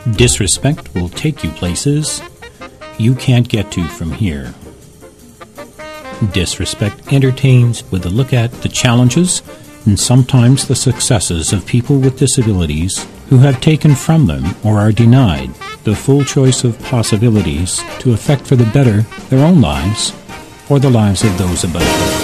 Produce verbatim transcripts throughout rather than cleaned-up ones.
Disrespect will take you places you can't get to from here. Disrespect entertains with a look at the challenges and sometimes the successes of people with disabilities who have taken from them or are denied the full choice of possibilities to affect for the better their own lives or the lives of those about them.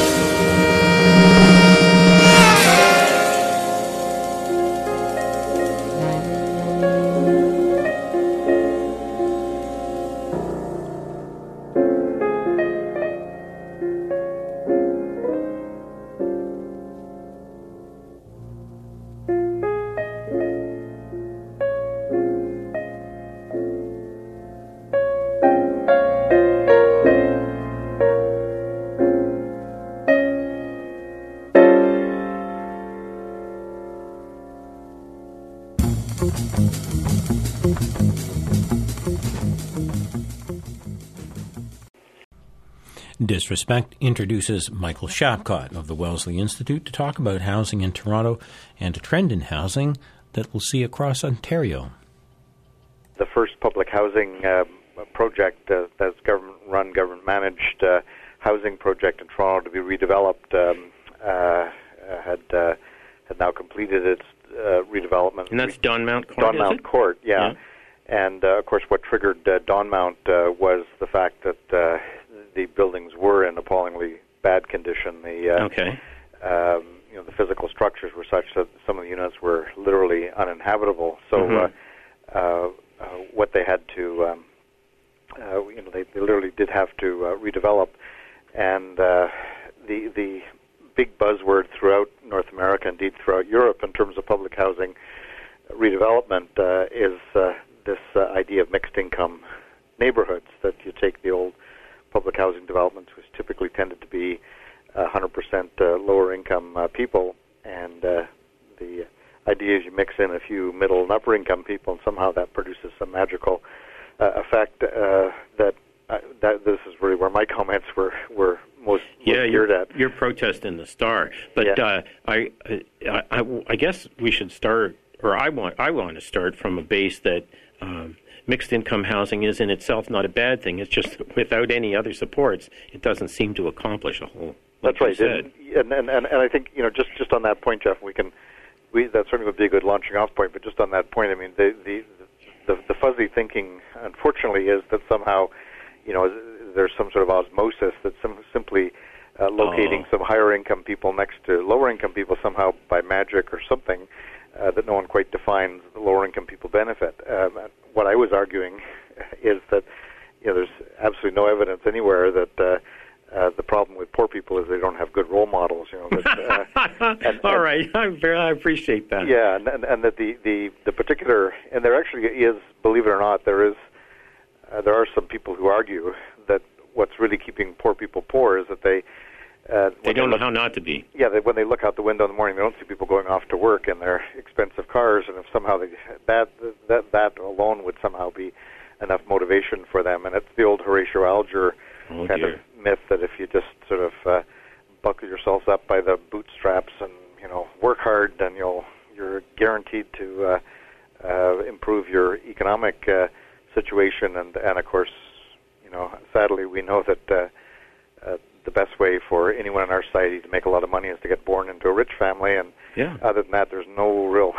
Disrespect introduces Michael Shapcott of the Wellesley Institute to talk about housing in Toronto and a trend in housing that we'll see across Ontario. The first public housing uh, project uh, that's government-run, government-managed uh, housing project in Toronto to be redeveloped um, uh, had uh, had now completed its uh, redevelopment. And that's Donmount Court, Donmount is it? Court, yeah. yeah. And, uh, of course, what triggered uh, Donmount uh, was the fact that uh, the buildings were in appallingly bad condition. The uh, okay. um, you know, the physical structures were such that some of the units were literally uninhabitable. So mm-hmm. uh, uh, uh, what they had to, um, uh, you know, they, they literally did have to uh, redevelop. And uh, the the big buzzword throughout North America, indeed throughout Europe, in terms of public housing redevelopment, uh, is uh, this uh, idea of mixed income neighborhoods. That you take the old public housing developments, which typically tended to be one hundred percent uh, lower income uh, people, and uh, the idea is you mix in a few middle and upper income people, and somehow that produces some magical uh, effect uh, that uh, that this is really where my comments were were most, yeah, most geared your, at. Your protest in the Star, but yeah. uh, I, I, I I guess we should start, or I want I want to start from a base that. Um, Mixed income housing is in itself not a bad thing. It's just without any other supports, it doesn't seem to accomplish a whole. Like That's right. Said. And, and and and I think you know just, just on that point, Jeff, we can we that certainly would be a good launching off point. But just on that point, I mean the the the, the fuzzy thinking, unfortunately, is that somehow you know there's some sort of osmosis that some simply uh, locating oh. some higher income people next to lower income people somehow by magic or something. Uh, that no one quite defines the lower income people benefit. Um, what I was arguing is that you know there's absolutely no evidence anywhere that uh, uh, the problem with poor people is they don't have good role models. You know. That, uh, and, All and, right, I, very, I appreciate that. Yeah, and, and, and that the, the, the particular and there actually is, believe it or not, there is uh, there are some people who argue that what's really keeping poor people poor is that they. Uh, they don't they look, know how not to be. Yeah, they, when they look out the window in the morning, they don't see people going off to work in their expensive cars, and if somehow they, that that that alone would somehow be enough motivation for them. And it's the old Horatio Alger oh, kind dear. of myth that if you just sort of uh, buckle yourselves up by the bootstraps and you know work hard, then you'll you're guaranteed to uh, uh, improve your economic uh, situation. And and of course, you know, sadly, we know that. Uh, uh, the best way for anyone in our society to make a lot of money is to get born into a rich family, and yeah. other than that, there's no real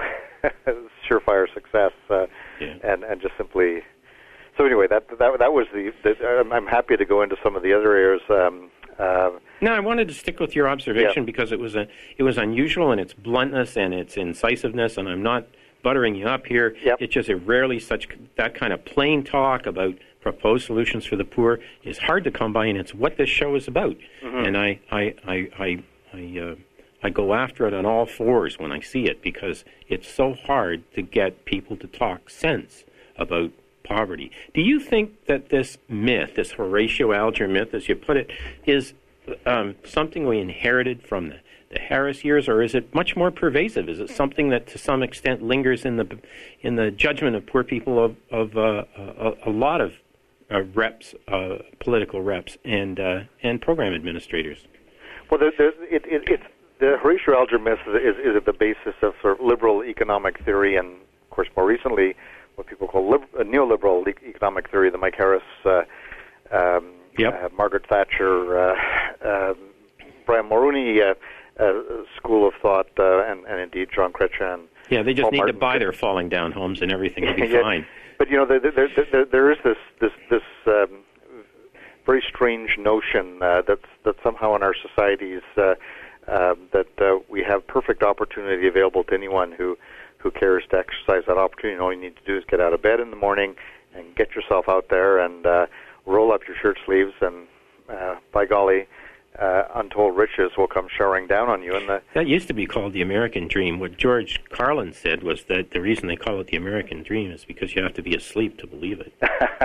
surefire success, uh, yeah. and and just simply. So anyway, that that that was the. the I'm happy to go into some of the other areas. Um, uh, no, I wanted to stick with your observation yeah. because it was a it was unusual in its bluntness and its incisiveness, and I'm not buttering you up here. Yep. It's just a rarely such that kind of plain talk about. Proposed solutions for the poor is hard to come by, and it's what this show is about. Mm-hmm. And I, I, I, I, I, uh, I go after it on all fours when I see it because it's so hard to get people to talk sense about poverty. Do you think that this myth, this Horatio Alger myth, as you put it, is um, something we inherited from the, the Harris years, or is it much more pervasive? Is it something that, to some extent, lingers in the in the judgment of poor people of, of uh, a, a lot of uh, reps, uh, political reps, and uh, and program administrators? Well, there's, there's, it, it, it's the Horatio Alger myth is, is at the basis of sort of liberal economic theory, and of course, more recently, what people call lib- uh, neoliberal e- economic theory, the Mike Harris, uh, um, yep. uh, Margaret Thatcher, uh, uh, Brian Mulroney uh, uh, school of thought, uh, and, and indeed John Chrétien. Yeah, they just Paul need Martin. to buy their falling down homes and everything will be yeah. fine. But you know, there, there, there, there is this this this um, very strange notion uh, that that somehow in our societies uh, uh, that uh, we have perfect opportunity available to anyone who who cares to exercise that opportunity. And all you need to do is get out of bed in the morning and get yourself out there and uh, roll up your shirt sleeves, and uh, by golly, uh, untold riches will come showering down on you. And the that used to be called the American dream. What George Carlin said was that the reason they call it the American dream is because you have to be asleep to believe it.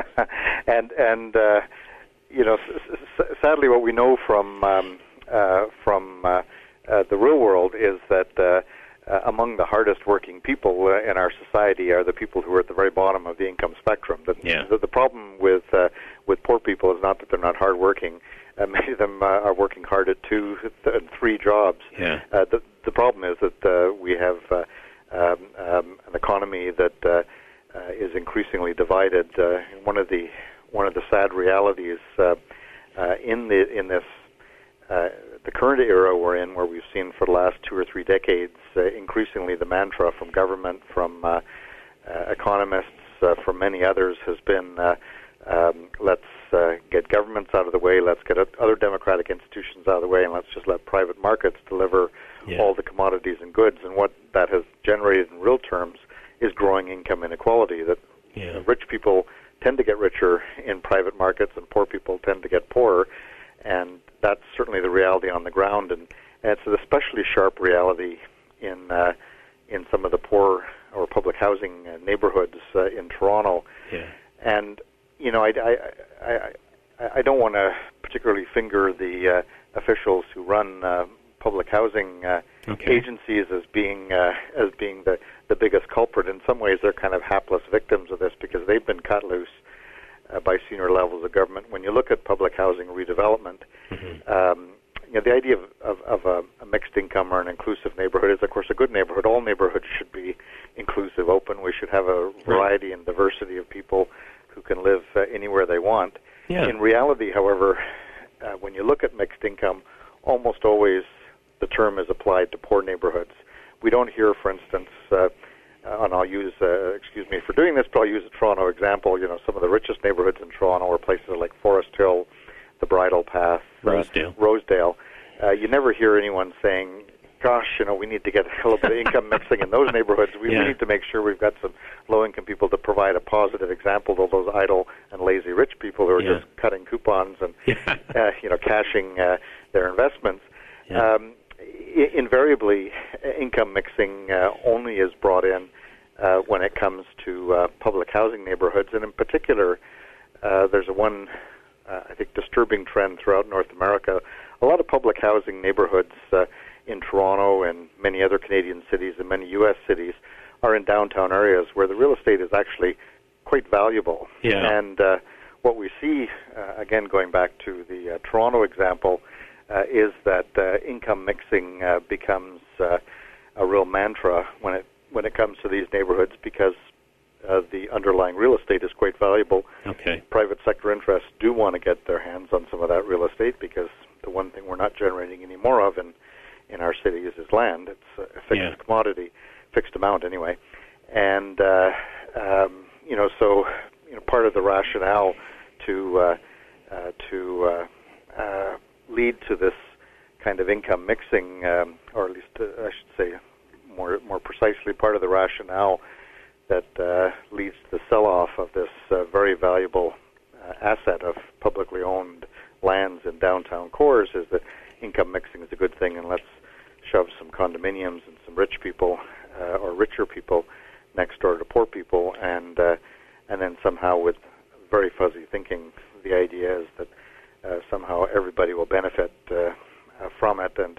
and and uh, you know, s- s- sadly, what we know from um, uh, from uh, uh, the real world is that uh, uh, among the hardest working people uh, in our society are the people who are at the very bottom of the income spectrum. The, yeah. the, the problem with uh, with poor people is not that they're not hardworking. Uh, many of them uh, are working hard at two th- and three jobs. Yeah. Uh, the the problem is that uh, we have uh, um, um, an economy that uh, uh, is increasingly divided. Uh, one of the one of the sad realities uh, uh, in the in this uh, the current era we're in, where we've seen for the last two or three decades, uh, increasingly the mantra from government, from uh, uh, economists, uh, from many others, has been uh, um, let's uh, get governments out of the way, let's get other democratic institutions out of the way, and let's just let private markets deliver yeah. all the commodities and goods. And what that has generated in real terms is growing income inequality. That yeah. uh, rich people tend to get richer in private markets, and poor people tend to get poorer. And that's certainly the reality on the ground, and, and it's an especially sharp reality in uh, in some of the poor or public housing uh, neighborhoods uh, in Toronto. Yeah. And you know, I, I, I, I, I don't want to particularly finger the uh, officials who run uh, public housing uh, okay. agencies as being uh, as being the the biggest culprit. In some ways, they're kind of hapless victims of this because they've been cut loose Uh, by senior levels of government. When you look at public housing redevelopment, mm-hmm. um, you know, the idea of, of, of a, a mixed income or an inclusive neighborhood is, of course, a good neighborhood. All neighborhoods should be inclusive, open. We should have a variety right. and diversity of people who can live uh, anywhere they want. Yeah. In reality, however, uh, when you look at mixed income, almost always the term is applied to poor neighborhoods. We don't hear, for instance, uh, Uh, and I'll use, uh, excuse me for doing this, but I'll use a Toronto example. You know, some of the richest neighborhoods in Toronto are places like Forest Hill, the Bridle Path, Rosedale. Uh, Rosedale. Uh, you never hear anyone saying, gosh, you know, we need to get a little bit of income mixing in those neighborhoods. We, yeah. we need to make sure we've got some low-income people to provide a positive example to those idle and lazy rich people who are yeah. just cutting coupons and, yeah. uh, you know, cashing uh, their investments. Yeah. Um, I- invariably, income mixing uh, only is brought in Uh, when it comes to uh, public housing neighborhoods, and in particular, uh, there's a one, uh, I think, disturbing trend throughout North America. A lot of public housing neighborhoods uh, in Toronto and many other Canadian cities and many U S cities are in downtown areas where the real estate is actually quite valuable. Yeah. And uh, what we see, uh, again, going back to the uh, Toronto example, uh, is that uh, income mixing uh, becomes uh, a real mantra when it when it comes to these neighborhoods, because uh, the underlying real estate is quite valuable. Okay. Private sector interests do want to get their hands on some of that real estate, because the one thing we're not generating any more of in, in our cities is land. It's a fixed yeah. commodity, fixed amount anyway. And, uh, um, you know, so you know, part of the rationale to, uh, uh, to uh, uh, lead to this kind of income mixing, um, or at least uh, I should say, More, more precisely, part of the rationale that uh, leads to the sell-off of this uh, very valuable uh, asset of publicly owned lands in downtown cores is that income mixing is a good thing, and let's shove some condominiums and some rich people uh, or richer people next door to poor people, and uh, and then somehow, with very fuzzy thinking, the idea is that uh, somehow everybody will benefit uh, uh, from it, and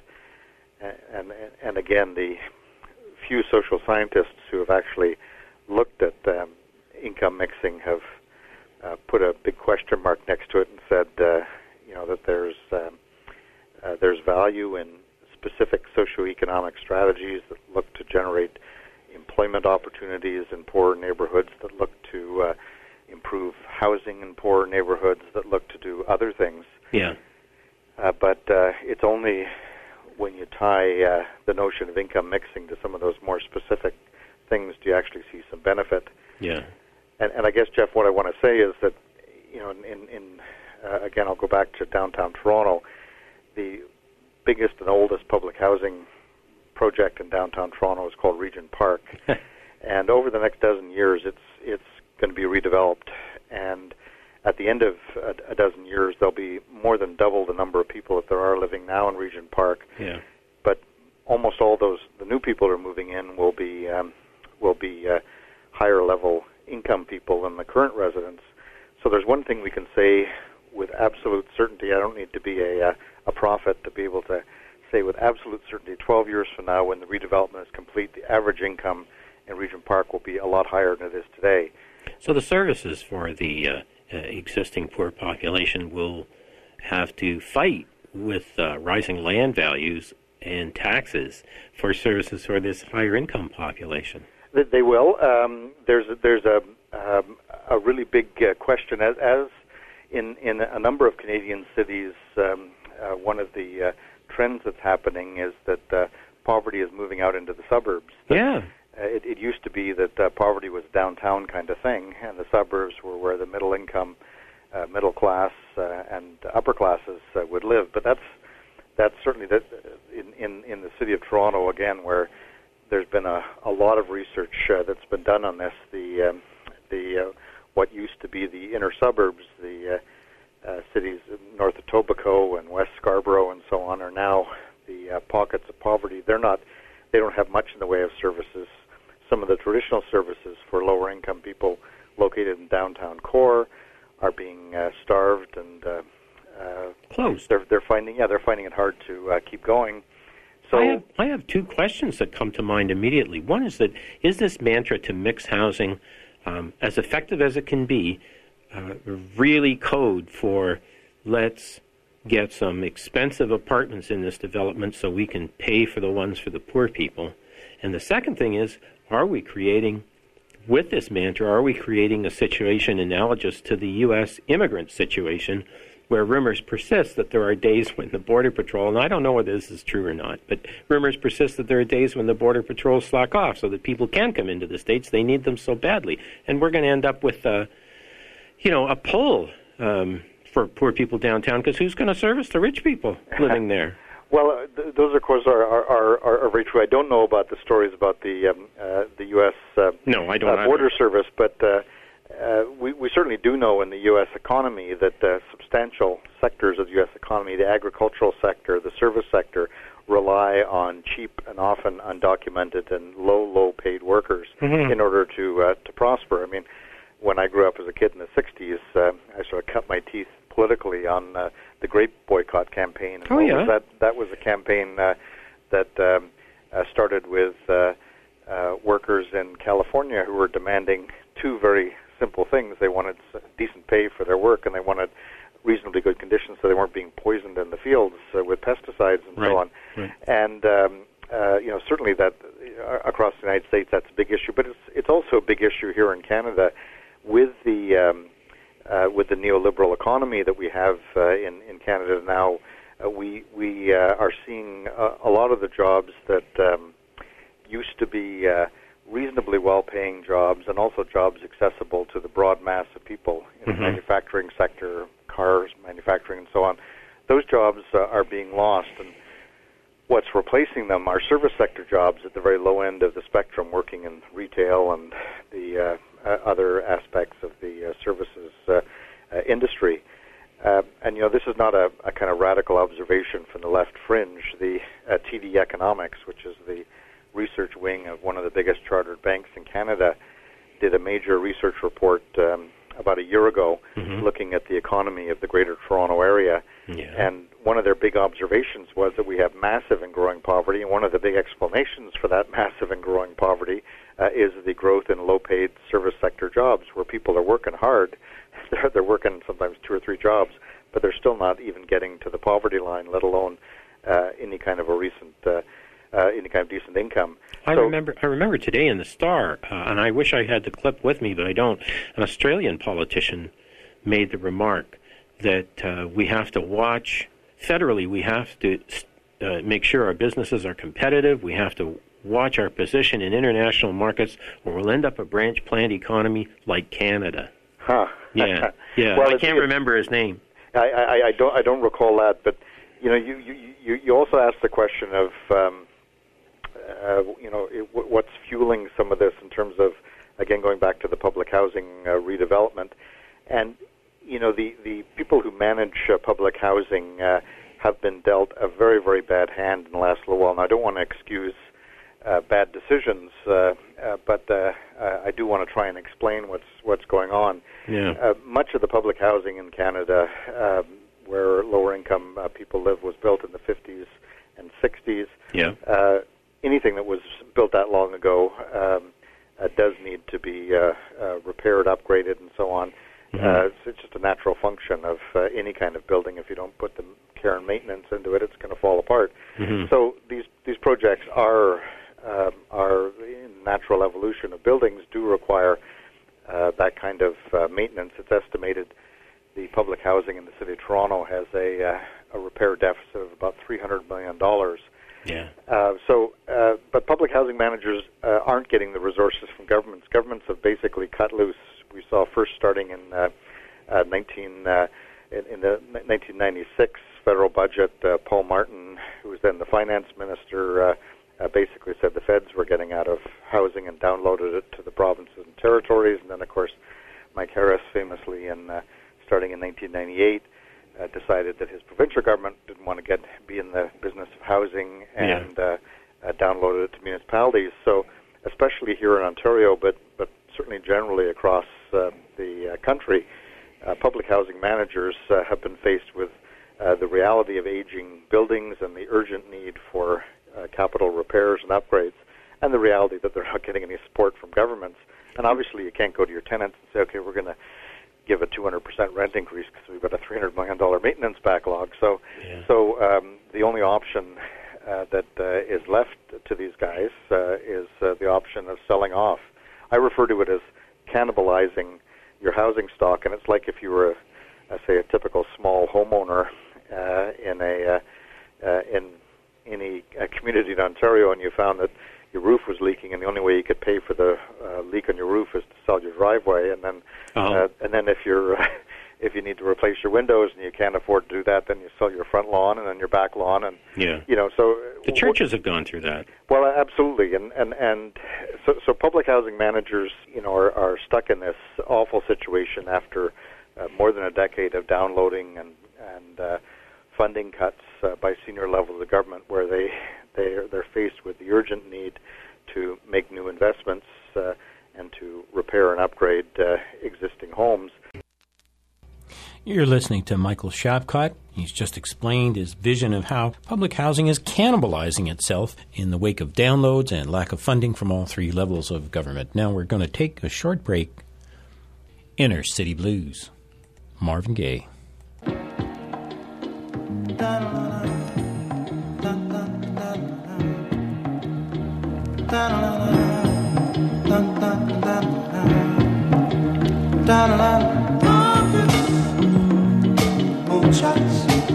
and and again the few social scientists who have actually looked at um, income mixing have uh, put a big question mark next to it and said, uh, you know, that there's um, uh, there's value in specific socioeconomic strategies that look to generate employment employment opportunities in poor neighborhoods, that look to uh, improve housing in poor neighborhoods, that look to do other things. Yeah. Uh, but uh, it's only when you tie uh, the notion of income mixing to some of those more specific things do you actually see some benefit. Yeah. And, and I guess, Jeff, what I want to say is that, you know, in, in uh, again, I'll go back to downtown Toronto. The biggest and oldest public housing project in downtown Toronto is called Regent Park. And over the next dozen years, it's it's going to be redeveloped. And at the end of a, a dozen years, there'll be more than double the number of people that there are living now in Regent Park. Yeah. But almost all those, the new people who are moving in will be um, will be uh, higher level income people than the current residents. So there's one thing we can say with absolute certainty. I don't need to be a, a prophet to be able to say with absolute certainty twelve years from now, when the redevelopment is complete, the average income in Regent Park will be a lot higher than it is today. So the services for the uh, uh, existing poor population will have to fight with uh, rising land values and taxes for services for this higher income population. They will. Um, there's a, there's a um, a really big uh, question as as in in a number of Canadian cities. Um, uh, one of the uh, trends that's happening is that uh, poverty is moving out into the suburbs. That, yeah. Uh, it, it used to be that uh, poverty was a downtown kind of thing, and the suburbs were where the middle income, uh, middle class, uh, and upper classes uh, would live. But that's that's certainly that in, in in the city of Toronto again, where there's been a, a lot of research uh, that's been done on this. The um, the uh, what used to be the inner suburbs, the uh, uh, cities north of Etobicoke and West Scarborough and so on, are now the uh, pockets of poverty. They're not. They don't have much in the way of services. Some of the traditional services for lower income people located in downtown core are being uh, starved and uh, uh, closed. They're they're finding yeah they're finding it hard to uh, keep going. So I have, I have two questions that come to mind immediately. One is that is this mantra to mix housing, um, as effective as it can be, uh, really code for let's get some expensive apartments in this development so we can pay for the ones for the poor people? And the second thing is, are we creating, with this mantra, are we creating a situation analogous to the U S immigrant situation, where rumors persist that there are days when the Border Patrol, and I don't know whether this is true or not, but rumors persist that there are days when the Border Patrol slack off so that people can come into the States. They need them so badly. And we're going to end up with, a, you know, a pull um, for poor people downtown, because who's going to service the rich people living there? Well, uh, th- those, of course, are, are, are, are very true. I don't know about the stories about the um, uh, the U S Uh, no, I don't uh, Border Service, but uh, uh, we, we certainly do know in the U S economy that uh, substantial sectors of the U S economy, the agricultural sector, the service sector, rely on cheap and often undocumented and low, low-paid workers mm-hmm. in order to uh, to prosper. I mean, when I grew up as a kid in the sixties, uh, I sort of cut my teeth politically on uh, the grape boycott campaign. And oh, yeah. That, that was a campaign uh, that um, uh, started with uh, uh, workers in California who were demanding two very simple things. They wanted decent pay for their work, and they wanted reasonably good conditions so they weren't being poisoned in the fields uh, with pesticides and right. so on. Right. And, um, uh, you know, certainly that uh, across the United States that's a big issue, but it's, it's also a big issue here in Canada with the... Um, Uh, with the neoliberal economy that we have uh, in, in Canada now. Uh, we we uh, are seeing uh, a lot of the jobs that um, used to be uh, reasonably well-paying jobs, and also jobs accessible to the broad mass of people in mm-hmm. the manufacturing sector, cars, manufacturing, and so on. Those jobs uh, are being lost, and what's replacing them are service sector jobs at the very low end of the spectrum, working in retail and the uh, uh, other aspects of the uh, services uh, uh, industry. Uh, and, you know, this is not a, a kind of radical observation from the left fringe. The uh, T D Economics, which is the research wing of one of the biggest chartered banks in Canada, did a major research report um, about a year ago mm-hmm. looking at the economy of the Greater Toronto Area. Yeah. And one of their big observations was that we have massive and growing poverty, and one of the big explanations for that massive and growing poverty uh, is the growth in low-paid service sector jobs, where people are working hard. They're, they're working sometimes two or three jobs, but they're still not even getting to the poverty line, let alone uh, any kind of a recent uh, uh, any kind of decent income. I so, remember I remember today in the Star, uh, and I wish I had the clip with me, but I don't, an Australian politician made the remark that uh, we have to watch, federally, we have to uh, make sure our businesses are competitive, we have to watch our position in international markets, or we'll end up a branch plant economy like Canada. Huh. Yeah, yeah. Well, I can't remember his name. I, I, I don't I don't recall that, but you know, you you, you, you also asked the question of um, uh, you know it, what's fueling some of this in terms of, again, going back to the public housing uh, redevelopment, and you know the the people who manage uh, public housing uh, have been dealt a very very bad hand in the last little while. And I don't want to excuse Uh, bad decisions, uh, uh, but uh, uh, I do want to try and explain what's what's going on. Yeah. Uh, much of the public housing in Canada, um, where lower income uh, people live, was built in the fifties and sixties. Yeah. Uh, anything that was built that long ago um, uh, does need to be uh, uh, repaired, upgraded, and so on. Mm-hmm. Uh, it's, it's just a natural function of uh, any kind of building. If you don't put the care and maintenance into it, it's going to fall apart. Mm-hmm. So these these projects are. Um, our natural evolution of buildings do require uh, that kind of uh, maintenance. It's estimated the public housing in the city of Toronto has a, uh, a repair deficit of about three hundred million dollars. Yeah. Uh, so, uh, but public housing managers uh, aren't getting the resources from governments. Governments have basically cut loose. We saw first starting in uh, uh, nineteen uh, in, in the nineteen ninety-six federal budget. Uh, Paul Martin, who was then the finance minister, Uh, Uh, basically said the feds were getting out of housing and downloaded it to the provinces and territories. And then, of course, Mike Harris famously, in uh, starting in nineteen ninety-eight, uh, decided that his provincial government didn't want to get be in the business of housing and yeah. uh, uh, downloaded it to municipalities. So, especially here in Ontario, but but certainly generally across uh, the uh, country, uh, public housing managers uh, have been faced with uh, the reality of aging buildings and the urgent need for Uh, capital repairs and upgrades, and the reality that they're not getting any support from governments. And obviously you can't go to your tenants and say, okay, we're going to give a two hundred percent rent increase because we've got a three hundred million dollars maintenance backlog. So yeah. so um, the only option uh, that uh, is left to these guys uh, is uh, the option of selling off. I refer to it as cannibalizing your housing stock, and it's like if you were, a, say, a typical small homeowner uh, in a uh, uh, in any uh, community in Ontario, and you found that your roof was leaking, and the only way you could pay for the uh, leak on your roof is to sell your driveway, and then uh-huh. uh, and then if you're uh, if you need to replace your windows and you can't afford to do that, then you sell your front lawn and then your back lawn, and yeah, you know. So the churches have gone through that. Well, absolutely, and and and so so public housing managers, you know, are, are stuck in this awful situation after uh, more than a decade of downloading and and. Uh, funding cuts uh, by senior levels of the government, where they they are, they're faced with the urgent need to make new investments uh, and to repair and upgrade uh, existing homes. You're listening to Michael Shapcott. He's just explained his vision of how public housing is cannibalizing itself in the wake of downloads and lack of funding from all three levels of government. Now we're going to take a short break. Inner City Blues, Marvin Gaye. Moonshots,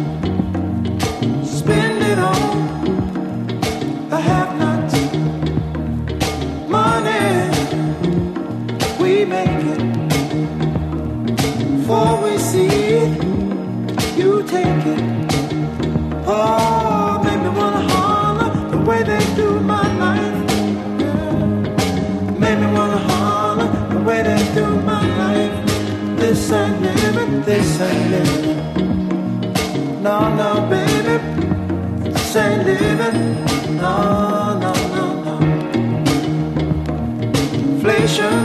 spend it on the have-nots. Money, we make it. Before we see it, you take it. Oh, make me wanna holler the way they do my life. Yeah. Make me wanna holler the way they do my life. This ain't living, this ain't living. No, no, baby, this ain't living. No, no, no, no. Inflation,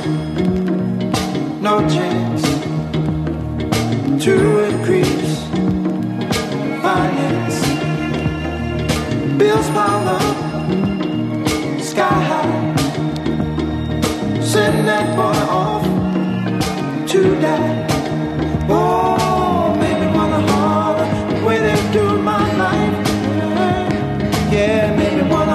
no chance to increase finance. Bills pile up, sky high. Send that boy off to die. Oh, make me wanna holler the way they do my life. Yeah, make me wanna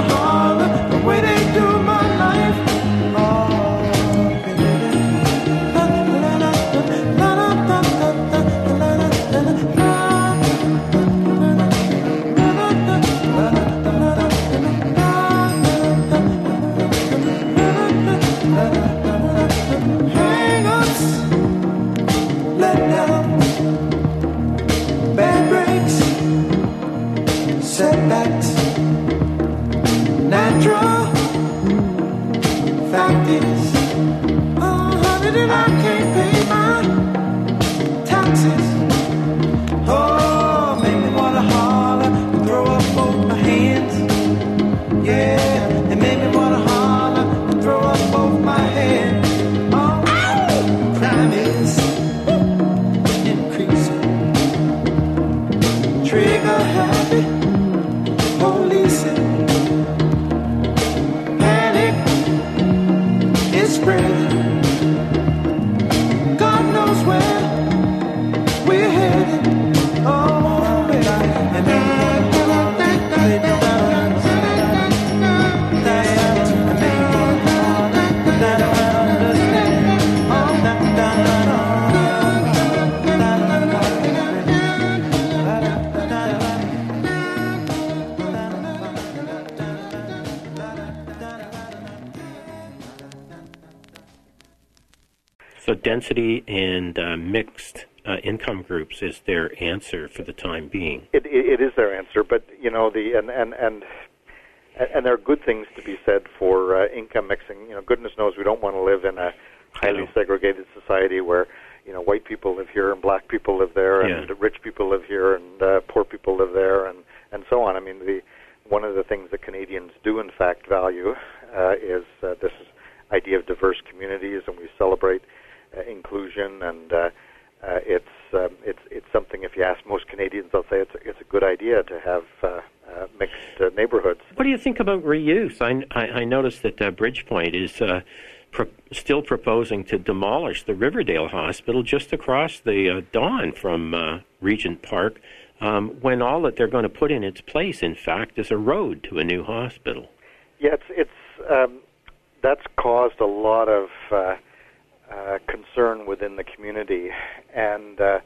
density and uh, mixed uh, income groups is their answer for the time being. It, it, it is their answer, but you know the and and and and there are good things to be said for uh, income mixing. You know, goodness knows we don't want to live in a highly segregated society where you know white people live here and black people live there, and Yeah. rich people live here and uh, poor people live there, and and so on. I mean, the one of the things that Canadians do in fact value uh, is uh, this idea of diverse communities, and we celebrate uh, inclusion, and uh, uh, it's um, it's it's something. If you ask most Canadians, they'll say it's a, it's a good idea to have uh, uh, mixed uh, neighborhoods. What do you think about reuse? I, I, I noticed that uh, Bridgepoint is uh, pro- still proposing to demolish the Riverdale Hospital just across the uh, Dawn from uh, Regent Park, um, when all that they're going to put in its place, in fact, is a road to a new hospital. Yeah, it's it's um, that's caused a lot of uh, uh, concern within the community, and uh,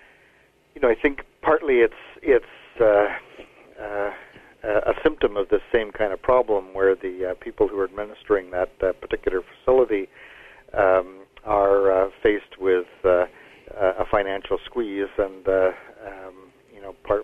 you know I think partly it's it's uh, uh, a symptom of this same kind of problem where the uh, people who are administering that uh, particular facility um, are uh, faced with uh, a financial squeeze, and uh, um, you know part.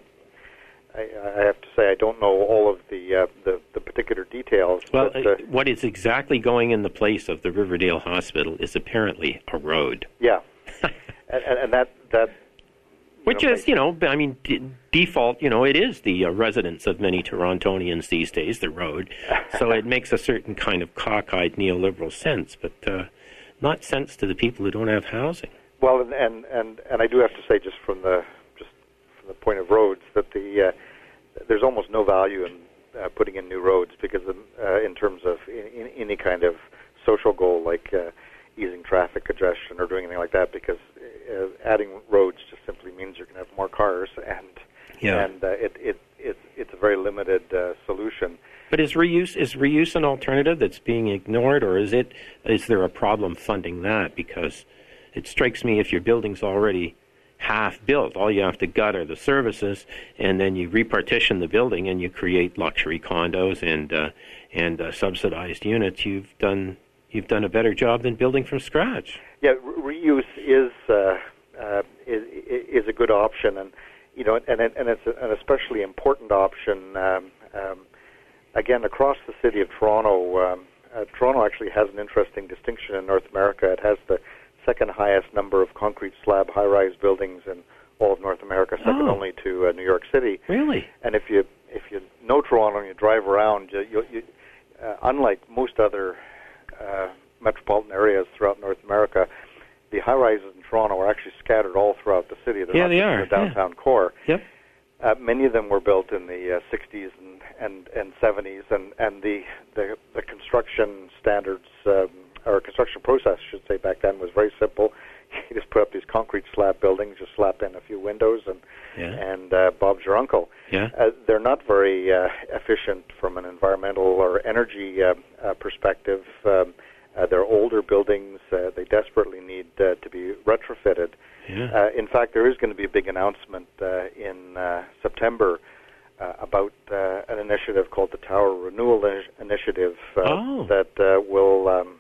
I, I have to say I don't know all of the uh, the, the particular details. Well, but, uh, uh, what is exactly going in the place of the Riverdale Hospital is apparently a road. yeah, and, and that that Which know, is, makes- you know, I mean, d- default, you know, it is the uh, residence of many Torontonians these days, the road. So it makes a certain kind of cockeyed neoliberal sense, but uh, not sense to the people who don't have housing. well, and, and and and I do have to say, just from the just from the point of roads, that the uh, there's almost no value in uh, putting in new roads because of, uh, in terms of in, in any kind of social goal like uh, easing traffic congestion or doing anything like that, because uh, adding roads just simply means you're going to have more cars, and Yeah. and uh, it, it it it's a very limited uh, solution. But is reuse is reuse an alternative that's being ignored, or is it is there a problem funding that? Because it strikes me if your building's already half built, all you have to gut are the services, and then you repartition the building and you create luxury condos and uh, and uh, subsidized units. You've done you've done a better job than building from scratch. Yeah, re- reuse is uh, uh, is is a good option, and you know, and and it's an especially important option. Um, um, again, across the city of Toronto, um, uh, Toronto actually has an interesting distinction in North America. It has the second highest number of concrete slab high-rise buildings in all of North America, second Oh. only to uh, New York City. Really? And if you if you know Toronto and you drive around, you, you, you, uh, unlike most other uh, metropolitan areas throughout North America, the high-rises in Toronto are actually scattered all throughout the city. They're Yeah, not they just are, in the downtown yeah. core. Yep. Uh, many of them were built in the uh, sixties and, and, and seventies, and, and the, the the construction standards, um, or construction process, I should say, back then was very simple. You just put up these concrete slab buildings, just slap in a few windows, and Yeah. and uh, Bob's your uncle. Yeah. Uh, they're not very uh, efficient from an environmental or energy uh, uh, perspective. Um, uh, they're older buildings. Uh, they desperately need uh, to be retrofitted. Yeah. Uh, in fact, there is going to be a big announcement uh, in uh, September uh, about uh, an initiative called the Tower Renewal Ini- Initiative uh, Oh. that uh, will, um,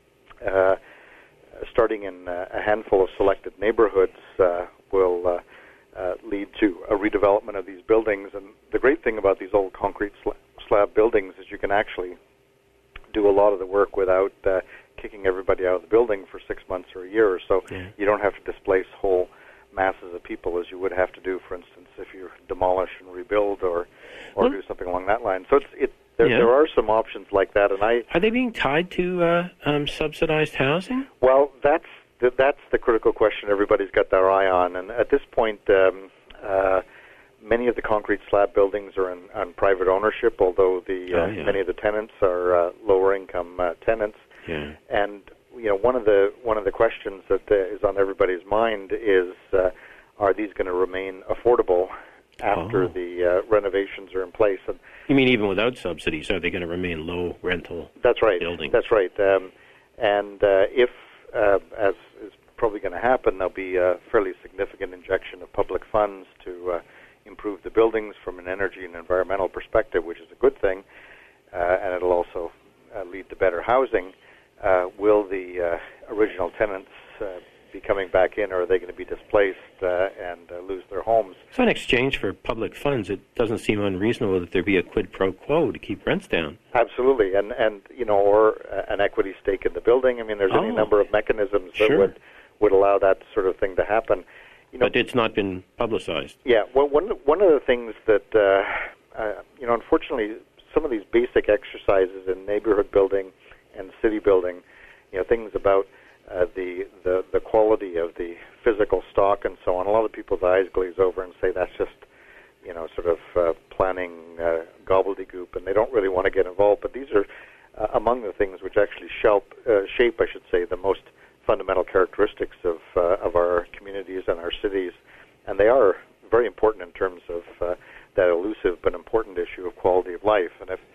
uh, starting in uh, a handful of selected neighborhoods, uh, will uh, uh, lead to a redevelopment of these buildings. And the great thing about these old concrete sla- slab buildings is you can actually do a lot of the work without uh, kicking everybody out of the building for six months or a year or so. Yeah. You don't have to displace whole masses of people as you would have to do, for instance, if you demolish and rebuild or or Well- do something along that line. So it's it there, Yeah. there are some options like that, and I Are they being tied to uh, um, subsidized housing? well that's the, that's the critical question everybody's got their eye on, and at this point. Um, uh, Many of the concrete slab buildings are in, on private ownership, although the uh, Oh, yeah. many of the tenants are uh, lower income uh, tenants. Yeah. And you know, one of the one of the questions that uh, is on everybody's mind is, uh, are these going to remain affordable after Oh. the uh, renovations are in place? And You mean even without subsidies, are they going to remain low rental? that's right. Buildings. That's right. Um, and uh, if, uh, as is probably going to happen, there'll be a fairly significant injection of public funds to uh, improve the buildings from an energy and environmental perspective, which is a good thing, uh, and it'll also uh, lead to better housing. Uh, will the uh, original tenants uh, be coming back in, or are they going to be displaced uh, and uh, lose their homes? So in exchange for public funds, it doesn't seem unreasonable that there be a quid pro quo to keep rents down. Absolutely, and and you know, or uh, an equity stake in the building. I mean, there's Oh. any number of mechanisms that Sure. would would allow that sort of thing to happen. You know, But it's not been publicized. yeah. Well, one one of the things that uh, uh, you know, unfortunately, some of these basic exercises in neighborhood building and city building, you know, things about uh, the, the the quality of the physical stock and so on. A lot of people's eyes glaze over and say that's just, you know, sort of uh, planning uh, gobbledygook, and they don't really want to get involved. But these are uh, among the things which actually shape, uh, shape, I should say, the most fundamental characteristics of uh, of our communities and our cities, and they are very important in terms of uh, that elusive but important issue of quality of life. And if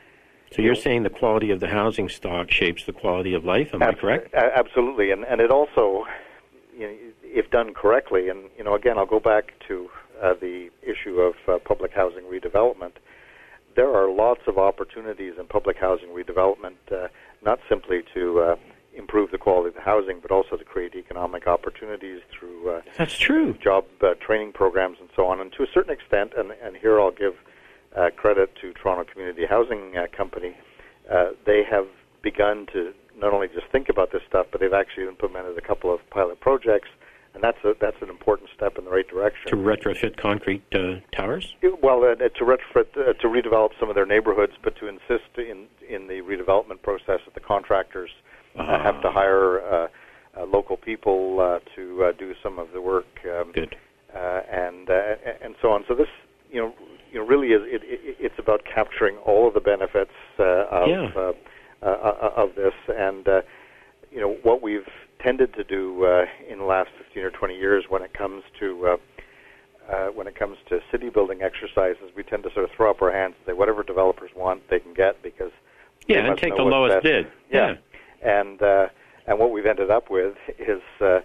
So you're saying the quality of the housing stock shapes the quality of life, am I correct? A- absolutely, and and it also, you know, if done correctly, and you know, again, I'll go back to uh, the issue of uh, public housing redevelopment. There are lots of opportunities in public housing redevelopment, uh, not simply to uh, improve the quality of the housing, but also to create economic opportunities through uh, That's true. job uh, training programs and so on. And to a certain extent, and, and here I'll give uh, credit to Toronto Community Housing uh, Company, uh, they have begun to not only just think about this stuff, but they've actually implemented a couple of pilot projects, and that's a, that's an important step in the right direction. To retrofit concrete uh, towers? Well, uh, to retrofit, uh, to redevelop some of their neighborhoods, but to insist in in the redevelopment process that the contractors uh, Ah. have to hire uh, uh, local people uh, to uh, do some of the work, um, Good. uh, and uh, and so on. So this, you know, you know, really is it, it, it's about capturing all of the benefits uh, of Yeah. uh, uh, of this, and uh, you know what we've tended to do uh, in the last fifteen or twenty years when it comes to uh, uh, when it comes to city building exercises, we tend to sort of throw up our hands and say whatever developers want, they can get because they Yeah, and must take know the what's lowest best. bid. Yeah, and uh, and what we've ended up with is uh,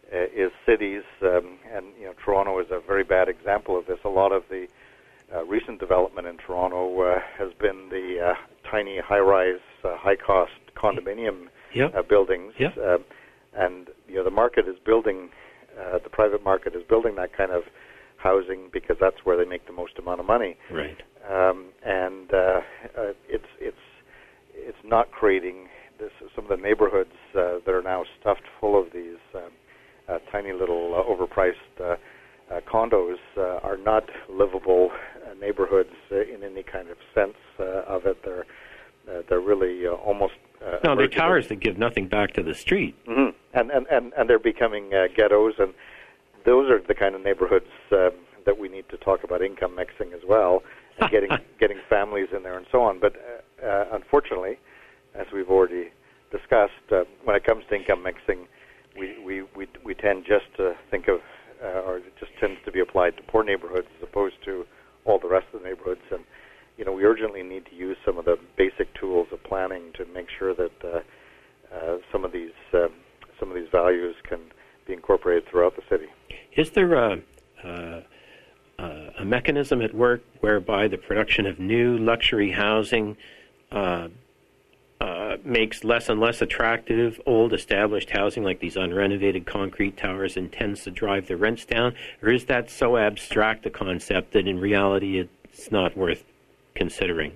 is cities, um, and you know Toronto is a very bad example of this. A lot of the uh, recent development in Toronto uh, has been the uh, tiny high-rise, uh, high-cost condominium Yep. uh, buildings, Yep. uh, and you know the market is building, uh, the private market is building that kind of housing because that's where they make the most amount of money, Right. um, and uh, uh, it's it's it's not creating this. Some of the neighborhoods uh, that are now stuffed full of these um, uh, tiny little uh, overpriced uh, uh, condos uh, are not livable uh, neighborhoods uh, in any kind of sense uh, of it. They're uh, they're really uh, almost uh, No, they're verging- towers that give nothing back to the street. Mhm. And, and and and they're becoming uh, ghettos, and those are the kind of neighborhoods um, that we need to talk about income mixing as well, and getting getting families in there and so on. But uh, uh, unfortunately, as we've already discussed, uh, when it comes to income mixing, we we, we, we tend just to think of, uh, or it just tends to be applied to poor neighborhoods as opposed to all the rest of the neighborhoods. And you know, we urgently need to use some of the basic tools of planning to make sure that uh, uh, some of these um, some of these values can be incorporated throughout the city. Is there a, uh, uh, a mechanism at work whereby the production of new luxury housing uh, uh, makes less and less attractive old established housing like these unrenovated concrete towers and tends to drive the rents down? Or is that so abstract a concept that in reality it's not worth considering?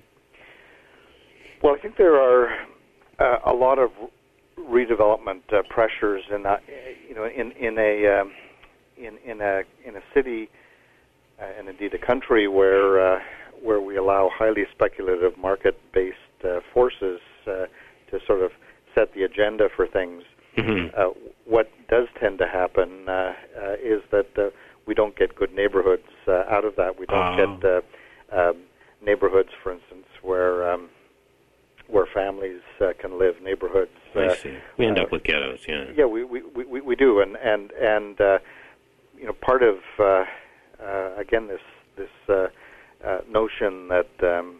Well, I think there are uh, a lot of redevelopment uh, pressures in that, you know, in in a um, in in a in a city uh, and indeed a country where uh, where we allow highly speculative market-based uh, forces uh, to sort of set the agenda for things. Mm-hmm. Uh, what does tend to happen uh, uh, is that uh, we don't get good neighborhoods uh, out of that. We don't Oh. get uh, um, neighborhoods, for instance, where um, where families uh, can live. Neighborhoods. Uh, I see. We end uh, up with ghettos, yeah. Yeah, we we, we, we do, and and and uh, you know, part of uh, uh, again this this uh, uh, notion that um,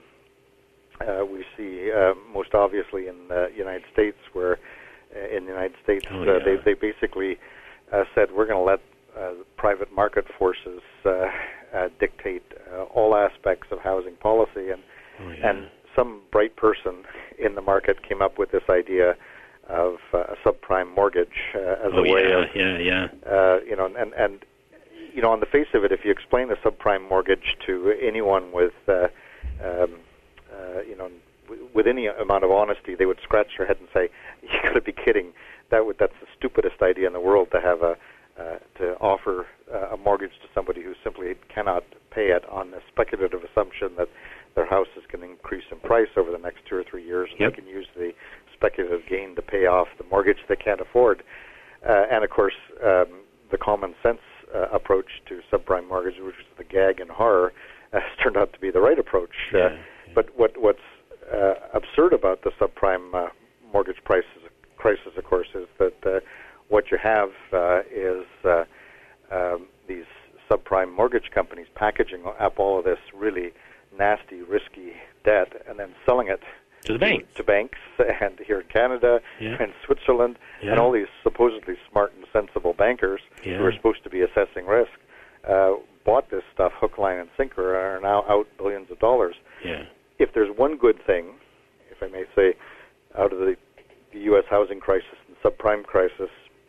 uh, we see uh, most obviously in the United States, where uh, in the United States Oh, uh, yeah. they they basically uh, said we're going to let uh, private market forces uh, uh, dictate uh, all aspects of housing policy, and Oh, yeah. and some bright person in the market came up with this idea of uh, a subprime mortgage uh, as oh, a way yeah, of, yeah, yeah. Uh, you know, and, and, you know, on the face of it, if you explain a subprime mortgage to anyone with, uh, um, uh, you know, w- with any amount of honesty, they would scratch their head and say, "You got to be kidding! That would that's the stupidest idea in the world to have a uh, to offer uh, a mortgage to somebody who simply cannot pay it on the speculative assumption that their house is going to increase in price over the next two or three years, and yep. they can use the speculative gain to pay off the mortgage they can't afford." Uh, and of course, um, the common sense uh, approach to subprime mortgage, which is the gag and horror, uh, has turned out to be the right approach. Yeah, uh, yeah. But what what's uh, absurd about the subprime uh, mortgage prices crisis, of course, is that uh, what you have uh, is uh, um, these subprime mortgage companies packaging up all of this really nasty, risky debt and then selling it to the banks, to banks, and here in Canada yeah. and Switzerland, yeah. and all these supposedly smart and sensible bankers yeah. who are supposed to be assessing risk uh, bought this stuff hook, line, and sinker, and are now out billions of dollars. Yeah. If there's one good thing, if I may say, out of the, the U S housing crisis and subprime crisis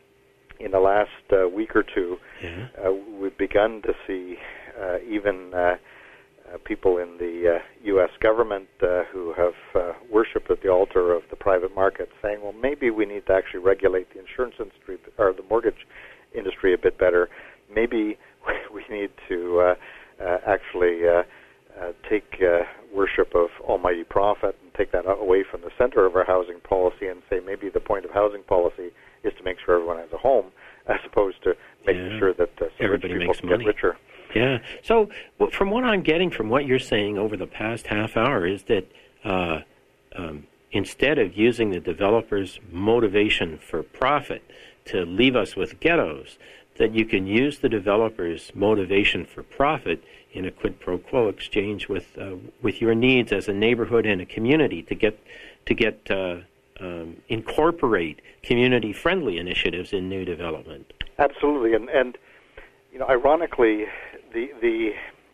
in the last uh, week or two, yeah. uh, we've begun to see uh, even uh, uh, people in the uh, U S government uh, who have uh, worshipped at the altar of the private market saying, well, maybe we need to actually regulate the insurance industry or the mortgage industry a bit better. Maybe we need to uh, uh, actually uh, uh, take uh, worship of almighty profit and take that away from the center of our housing policy and say maybe the point of housing policy is to make sure everyone has a home as opposed to making yeah. sure that uh, some everybody rich people makes can money. get richer. Yeah. So well, from what I'm getting from what you're saying over the past half hour is that uh, um, instead of using the developers' motivation for profit to leave us with ghettos, that you can use the developers' motivation for profit in a quid pro quo exchange with uh, with your needs as a neighborhood and a community to get to get uh, um, incorporate community-friendly initiatives in new development. Absolutely, and and you know, ironically, the the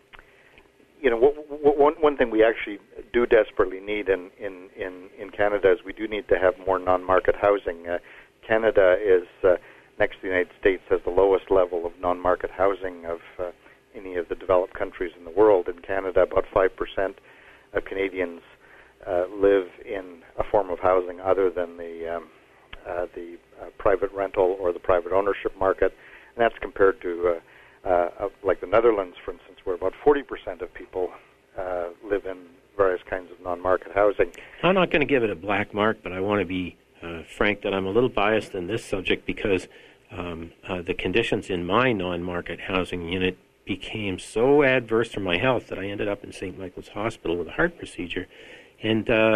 you know w- w- one one thing we actually do desperately need in in in in Canada is we do need to have more non-market housing. Uh, Canada is uh, next to the United States, has the lowest level of non-market housing of uh, any of the developed countries in the world. In Canada, about five percent of Canadians uh, live in a form of housing other than the um, uh, the uh, private rental or the private ownership market, and that's compared to uh, uh, like the Netherlands, for instance, where about forty percent of people uh, live in various kinds of non-market housing. I'm not going to give it a black mark, but I want to be uh, frank that I'm a little biased in this subject because Um, uh, the conditions in my non-market housing unit became so adverse for my health that I ended up in Saint Michael's Hospital with a heart procedure. And uh,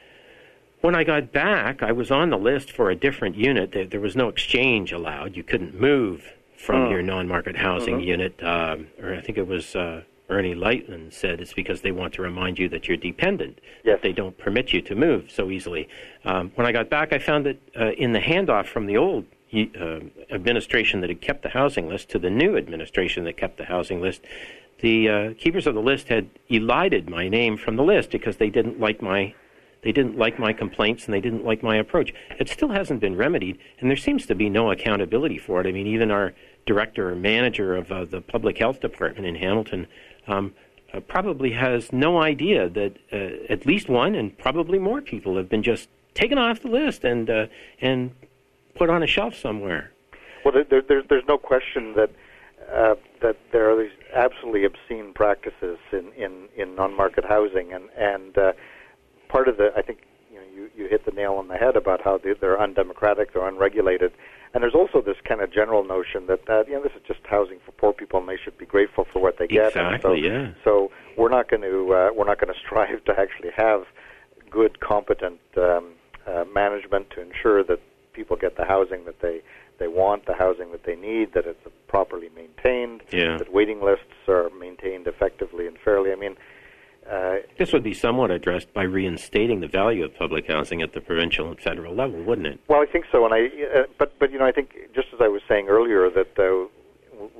when I got back, I was on the list for a different unit. There, there was no exchange allowed. You couldn't move from oh. your non-market housing mm-hmm. unit. Um, or I think it was uh, Ernie Lightland said it's because they want to remind you that you're dependent. Yes. That they don't permit you to move so easily. Um, when I got back, I found that uh, in the handoff from the old Uh, administration that had kept the housing list to the new administration that kept the housing list, the uh, keepers of the list had elided my name from the list because they didn't like my they didn't like my complaints and they didn't like my approach. It still hasn't been remedied, and there seems to be no accountability for it. I mean, even our director or manager of uh, the public health department in Hamilton um, uh, probably has no idea that uh, at least one and probably more people have been just taken off the list and uh, and put on a shelf somewhere. Well, there, there, there's no question that uh, that there are these absolutely obscene practices in, in, in non-market housing, and and uh, part of the I think you know you, you hit the nail on the head about how they, they're undemocratic, they're unregulated, and there's also this kind of general notion that uh, you know this is just housing for poor people and they should be grateful for what they get. Exactly. So, yeah. So we're not going to uh, we're not going to strive to actually have good, competent um, uh, management to ensure that people get the housing that they, they want, the housing that they need, that it's properly maintained, yeah. that waiting lists are maintained effectively and fairly. I mean, uh, this would be somewhat addressed by reinstating the value of public housing at the provincial and federal level, wouldn't it? Well, I think so. And I, uh, but but you know, I think just as I was saying earlier that uh, we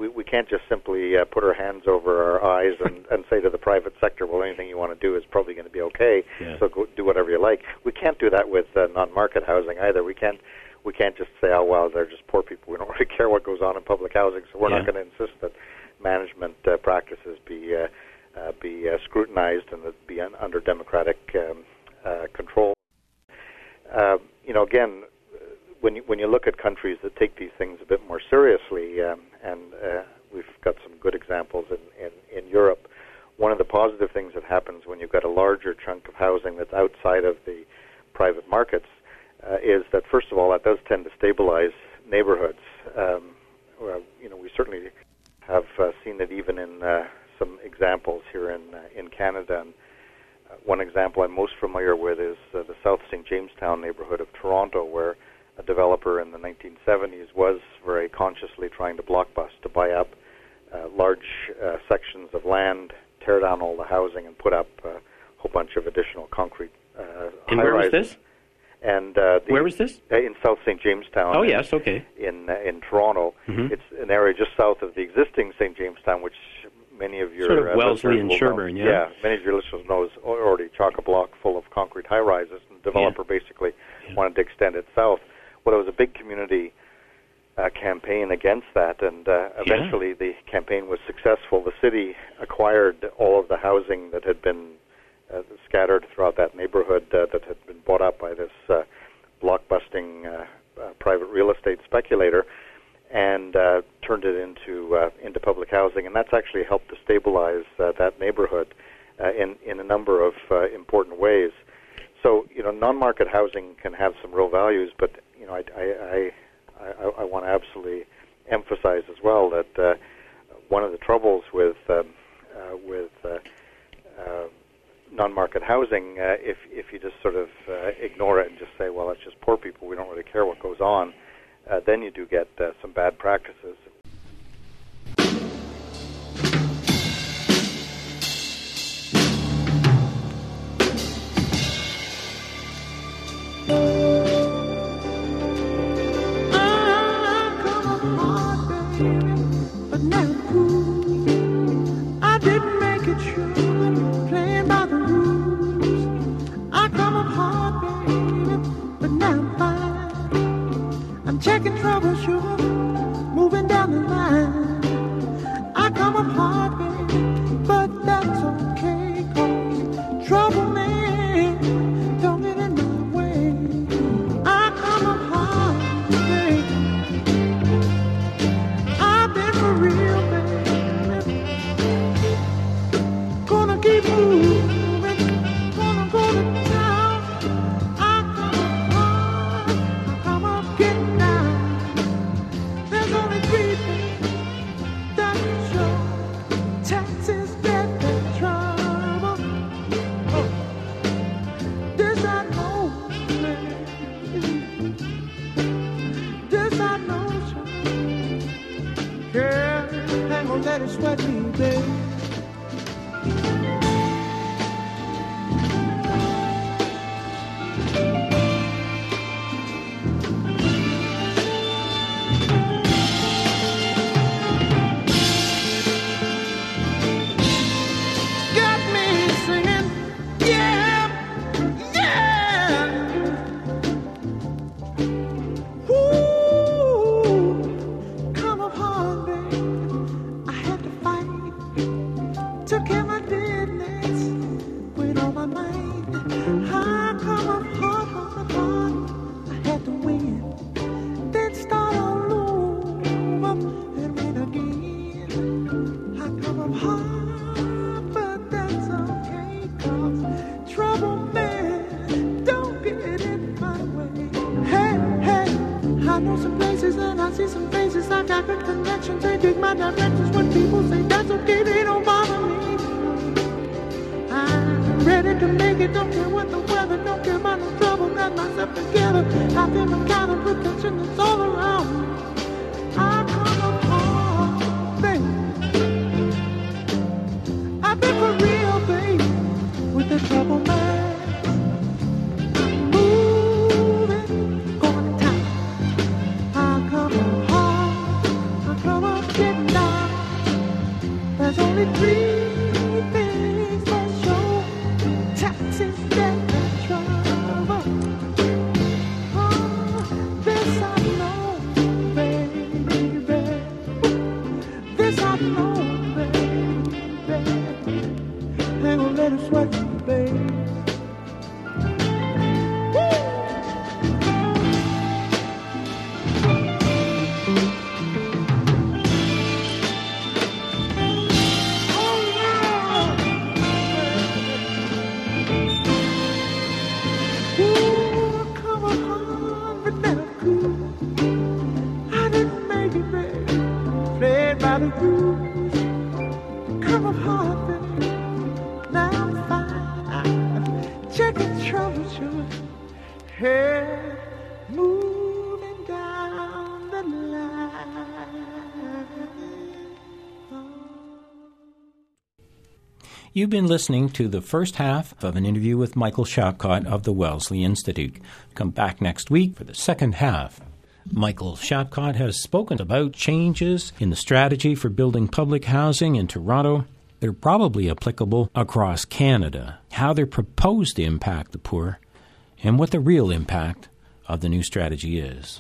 we, we can't just simply uh, put our hands over our eyes and, and say to the private sector, well, anything you want to do is probably going to be okay, yeah. so go do whatever you like. We can't do that with uh, non-market housing either. We can't we can't just say, oh, well, they're just poor people. We don't really care what goes on in public housing, so we're yeah. not going to insist that management uh, practices be uh, uh, be uh, scrutinized and that be un under democratic um, uh, control. Uh, you know, again, when you, when you look at countries that take these things a bit more seriously, um, and uh, we've got some good examples in, in, in Europe, one of the positive things that happens when you've got a larger chunk of housing that's outside of the private markets uh, is that, first of all, that does tend to stabilize neighborhoods. Um, well, you know, we certainly have uh, seen it even in uh, some examples here in, uh, in Canada. And uh, one example I'm most familiar with is uh, the South Saint Jamestown neighborhood of Toronto, where a developer in the nineteen seventies was very consciously trying to blockbust, to buy up uh, large uh, sections of land, tear down all the housing, and put up uh, a whole bunch of additional concrete uh, And where was this? And uh, the, where was this? Uh, in South Saint Jamestown. Oh, in, yes, okay. In, uh, in Toronto. Mm-hmm. It's an area just south of the existing Saint Jamestown, which many of your... Sort of uh, Wellesley and Sherburne, know. yeah? Yeah, many of your listeners know is already chock-a-block full of concrete high-rises, and the developer yeah. basically yeah. wanted to extend it south. Well, there was a big community uh, campaign against that, and uh, eventually yeah. the campaign was successful. The city acquired all of the housing that had been uh, scattered throughout that neighborhood uh, that had been bought up by this uh, blockbusting uh, uh, private real estate speculator, and uh, turned it into uh, into public housing, and that's actually helped to stabilize uh, that neighborhood uh, in in a number of uh, important ways. So, you know, non-market housing can have some real values, but you know, I I I, I, I want to absolutely emphasize as well that uh, one of the troubles with um, uh, with uh, uh, non-market housing, uh, if if you just sort of uh, ignore it and just say, well, it's just poor people, we don't really care what goes on, uh, then you do get uh, some bad practices. Checking trouble, sugar, moving down the line. I come up hard, baby, but that's okay, 'cause trouble, man, don't get in my way. I come up hard, baby. I've been for real, baby. Gonna keep moving, gonna go to town. I come up hard, I come up getting. Let it sweat me, baby. Got me singing, yeah, yeah. Ooh, come up hard, baby. Took care of my business with all my might. I come up hard, hard, hard. I had to win, then start all over and win again. I come up hard, but that's okay, 'cause trouble, man, don't get in my way. Hey, hey, I know some places and I see some faces. I got good connections, they dig my directions. When people say that's okay, they don't bother me. Ready to make it, don't care what the weather, don't care about no trouble, got myself together. I feel the kind of protection that's all around me. I come up hard, baby. I've been for real, baby, with the trouble, man. I'm moving, going to town. I come up hard, I come up getting down. got you. Come apart, baby. Now I'm fine. Checking troubleshooting. Head moving down the line. Oh. You've been listening to the first half of an interview with Michael Shapcott of the Wellesley Institute. Come back next week for the second half. Michael Shapcott has spoken about changes in the strategy for building public housing in Toronto. They're probably applicable across Canada, how they're proposed to impact the poor, and what the real impact of the new strategy is.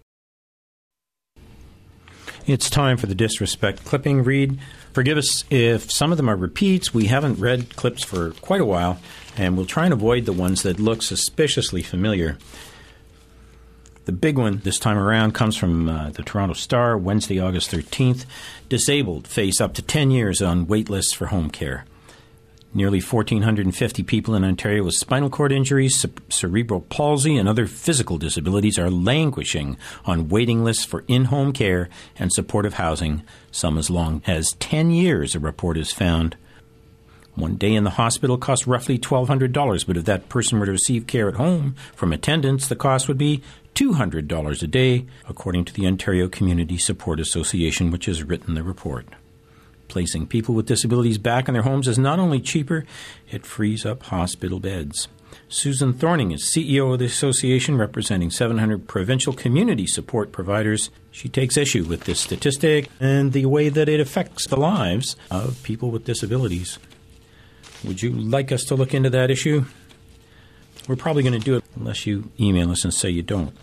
It's time for the Disrespect clipping read. Forgive us if some of them are repeats. We haven't read clips for quite a while, and we'll try and avoid the ones that look suspiciously familiar. The big one this time around comes from uh, the Toronto Star, Wednesday, August thirteenth. Disabled face up to ten years on wait lists for home care. Nearly one thousand four hundred fifty people in Ontario with spinal cord injuries, ce- cerebral palsy, and other physical disabilities are languishing on waiting lists for in-home care and supportive housing, some as long as ten years, a report has found. One day in the hospital costs roughly twelve hundred dollars, but if that person were to receive care at home from attendants, the cost would be two hundred dollars a day, according to the Ontario Community Support Association, which has written the report. Placing people with disabilities back in their homes is not only cheaper, it frees up hospital beds. Susan Thorning is C E O of the association, representing seven hundred provincial community support providers. She takes issue with this statistic and the way that it affects the lives of people with disabilities. Would you like us to look into that issue? We're probably going to do it unless you email us and say you don't.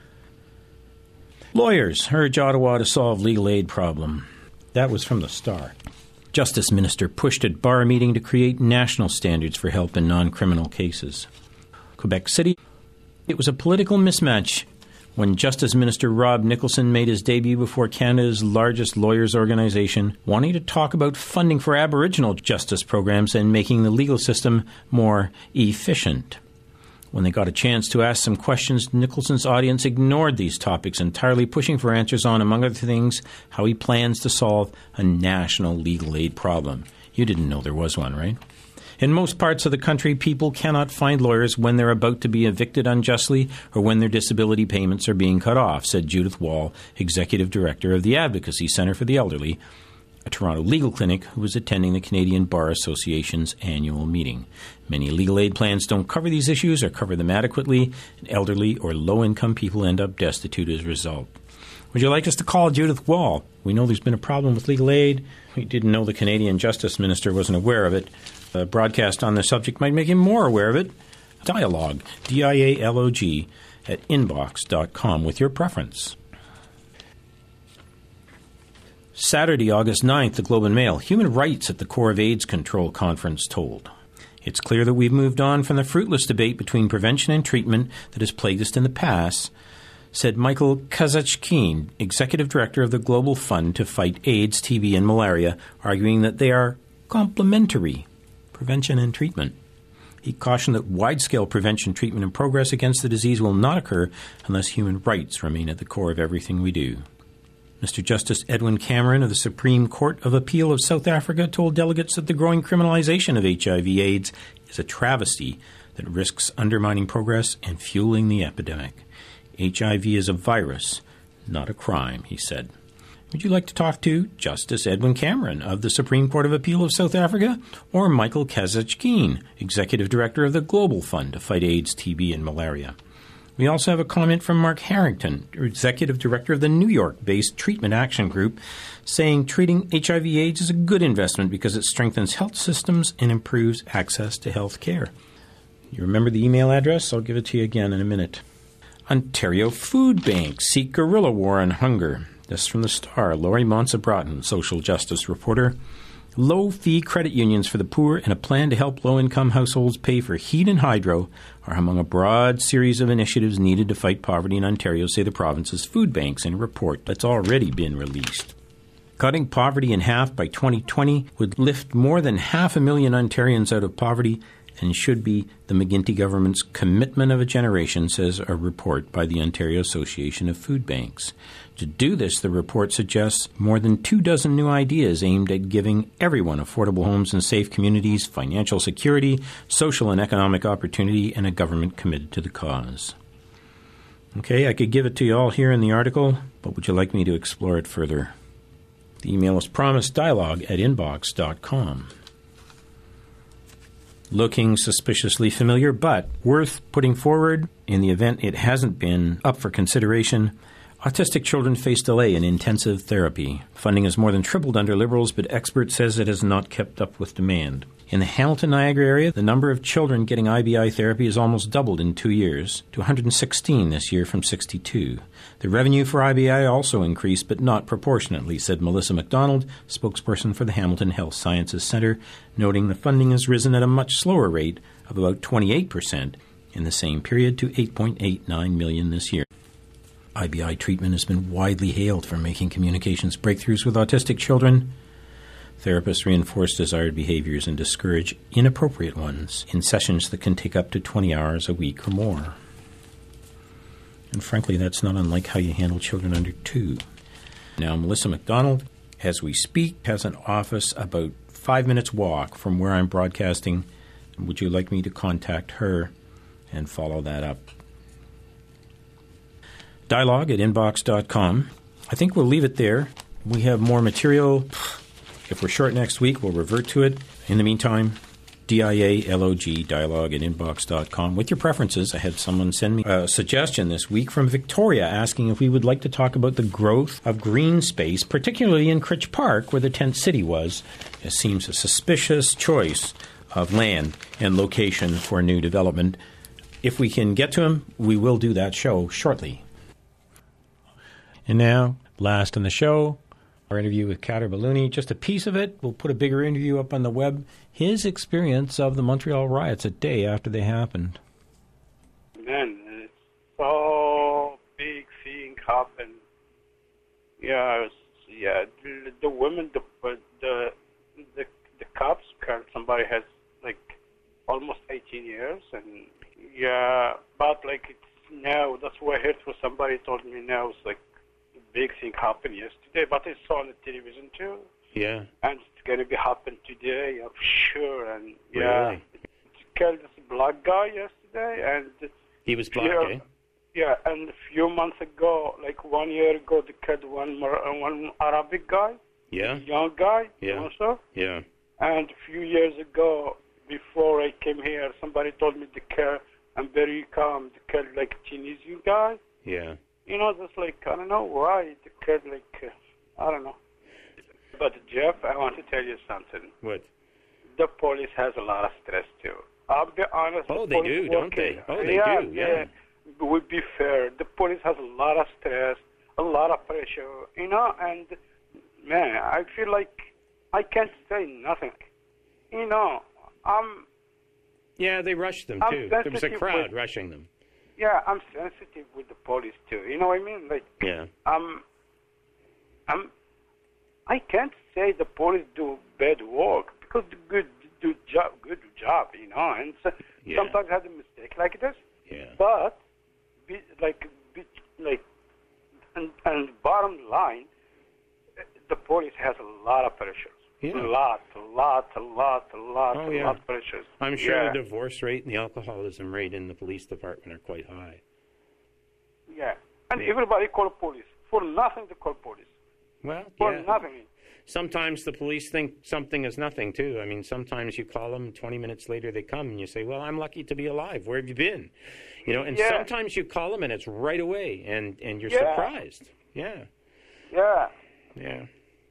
Lawyers urge Ottawa to solve legal aid problem. That was from the Star. Justice Minister pushed at bar meeting to create national standards for help in non-criminal cases. Quebec City. It was a political mismatch when Justice Minister Rob Nicholson made his debut before Canada's largest lawyers' organization, wanting to talk about funding for Aboriginal justice programs and making the legal system more efficient. When they got a chance to ask some questions, Nicholson's audience ignored these topics entirely, pushing for answers on, among other things, how he plans to solve a national legal aid problem. You didn't know there was one, right? In most parts of the country, people cannot find lawyers when they're about to be evicted unjustly or when their disability payments are being cut off, said Judith Wall, Executive Director of the Advocacy Centre for the Elderly, a Toronto legal clinic who was attending the Canadian Bar Association's annual meeting. Many legal aid plans don't cover these issues or cover them adequately, and elderly or low-income people end up destitute as a result. Would you like us to call Judith Wall? We know there's been a problem with legal aid. We didn't know the Canadian Justice Minister wasn't aware of it. A broadcast on the subject might make him more aware of it. Dialogue, D I A L O G, at inbox dot com with your preference. Saturday, August ninth, the Globe and Mail. Human rights at the core of AIDS control conference told. It's clear that we've moved on from the fruitless debate between prevention and treatment that has plagued us in the past, said Michael Kazachkine, Executive Director of the Global Fund to Fight AIDS, T B, and Malaria, arguing that they are complementary, prevention and treatment. He cautioned that wide-scale prevention, treatment, and progress against the disease will not occur unless human rights remain at the core of everything we do. Mister Justice Edwin Cameron of the Supreme Court of Appeal of South Africa told delegates that the growing criminalization of H I V AIDS is a travesty that risks undermining progress and fueling the epidemic. H I V is a virus, not a crime, he said. Would you like to talk to Justice Edwin Cameron of the Supreme Court of Appeal of South Africa or Michael Kazachkine, Executive Director of the Global Fund to Fight AIDS, T B, and Malaria? We also have a comment from Mark Harrington, Executive Director of the New York-based Treatment Action Group, saying treating H I V AIDS is a good investment because it strengthens health systems and improves access to health care. You remember the email address? I'll give it to you again in a minute. Ontario Food Banks seek guerrilla war on hunger. This from the Star. Laurie Monsa-Broughton, social justice reporter. Low-fee credit unions for the poor and a plan to help low-income households pay for heat and hydro are among a broad series of initiatives needed to fight poverty in Ontario, say the province's food banks in a report that's already been released. Cutting poverty in half by twenty twenty would lift more than half a million Ontarians out of poverty and should be the McGuinty government's commitment of a generation, says a report by the Ontario Association of Food Banks. To do this, the report suggests more than two dozen new ideas aimed at giving everyone affordable homes and safe communities, financial security, social and economic opportunity, and a government committed to the cause. Okay, I could give it to you all here in the article, but would you like me to explore it further? The email is promised dialogue at inbox dot com. Looking suspiciously familiar, but worth putting forward in the event it hasn't been up for consideration. Autistic children face delay in intensive therapy. Funding has more than tripled under Liberals, but expert says it has not kept up with demand. In the Hamilton-Niagara area, the number of children getting I B I therapy has almost doubled in two years, to one hundred sixteen this year from sixty-two. The revenue for I B I also increased, but not proportionately, said Melissa McDonald, spokesperson for the Hamilton Health Sciences Centre, noting the funding has risen at a much slower rate of about twenty-eight percent in the same period to eight point eight nine million dollars this year. I B I treatment has been widely hailed for making communications breakthroughs with autistic children. Therapists reinforce desired behaviors and discourage inappropriate ones in sessions that can take up to twenty hours a week or more. And frankly, that's not unlike how you handle children under two. Now, Melissa McDonald, as we speak, has an office about five minutes walk from where I'm broadcasting. Would you like me to contact her and follow that up? Dialogue at inbox dot com. I think we'll leave it there. We have more material. If we're short next week, we'll revert to it. In the meantime, D I A L O G, dialogue at inbox dot com. With your preferences, I had someone send me a suggestion this week from Victoria asking if we would like to talk about the growth of green space, particularly in Critch Park, where the tent city was. It seems a suspicious choice of land and location for new development. If we can get to him, we will do that show shortly. And now, last in the show, our interview with Kader Balouni. Just a piece of it. We'll put a bigger interview up on the web. His experience of the Montreal riots a day after they happened. Man, it's so big thing happened. Yeah, yeah. The, the women, the the the the cops killed somebody has like almost eighteen years, and yeah, but like it's now. That's what I heard from somebody told me now. It's like big thing happened yesterday, but I saw on the television too. Yeah. And it's going to be happen today, I'm sure. And yeah, really? It killed this black guy yesterday, and he was black, few, eh? Yeah, and a few months ago, like one year ago, they killed one more, uh, one Arabic guy. Yeah. Young guy. Yeah. Also. Yeah. And a few years ago, before I came here, somebody told me they killed. I'm very calm. They killed like a Tunisian guy. Yeah. You know, just like, I don't know why the kid, like, uh, I don't know. But, Jeff, I want to tell you something. What? The police has a lot of stress, too. I'll be honest. Oh, the they do, don't working. they? Oh, they yeah, do, yeah. yeah. Would be fair. The police has a lot of stress, a lot of pressure, you know, and, man, I feel like I can't say nothing. You know, I'm... Yeah, they rushed them, I'm too. There was a sensitive crowd with- rushing them. Yeah, I'm sensitive with the police too. You know what I mean? Like, Yeah. um, I'm, I can't say the police do bad work because they good do job, good job. You know, and so, Yeah. sometimes have a mistake like this. Yeah. But, be, like, be, like, and, and bottom line, the police has a lot of pressures. Yeah. A lot, a lot, a lot, a lot, Oh, a yeah. lot of pressures. I'm sure yeah. the divorce rate and the alcoholism rate in the police department are quite high. Yeah. And Yeah. everybody call police. For nothing to call police. Well, For yeah. nothing. Sometimes the police think something is nothing, too. I mean, sometimes you call them, twenty minutes later they come, and you say, well, I'm lucky to be alive. Where have you been? You know, and Yeah. sometimes you call them, and it's right away, and, and you're Yeah. surprised. Yeah, Yeah. yeah.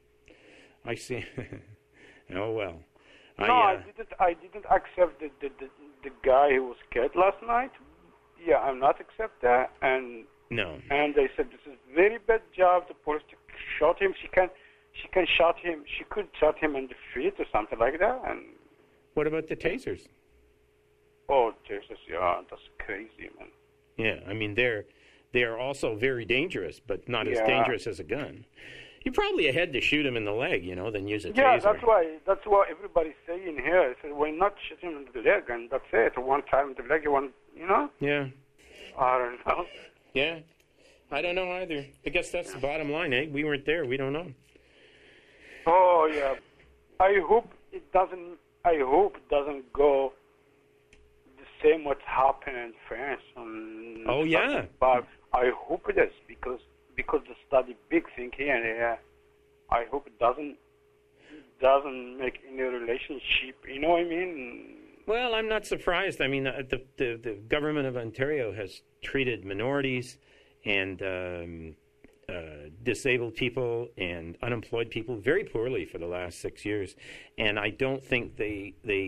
I see. Oh, well. No, I, I uh, didn't. I didn't accept the the, the the guy who was killed last night. Yeah, I'm not accept that. And no. and they said this is very bad job. The police shot him. She can she can shot him. She could shot him in the feet or something like that. And What about the tasers? oh Jesus, yeah, that's crazy, man. Yeah, I mean, they're, they are also very dangerous, but not as Yeah. dangerous as a gun. You're probably ahead to shoot him in the leg, you know, than use a taser. Yeah, that's why. That's what everybody's saying here. So why not shoot him in the leg, and that's it. One time in the leg, one, you know. Yeah. I don't know. Yeah. I don't know either. I guess that's the bottom line, eh? We weren't there. We don't know. Oh yeah. I hope it doesn't. I hope it doesn't go the same what's happened in France. On Oh yeah. But I hope it is because because the study big thing here and there. I hope it doesn't doesn't make any relationship. You know what I mean? Well, I'm not surprised. I mean, uh, the, the the government of Ontario has treated minorities and um, uh, disabled people and unemployed people very poorly for the last six years, and I don't think they they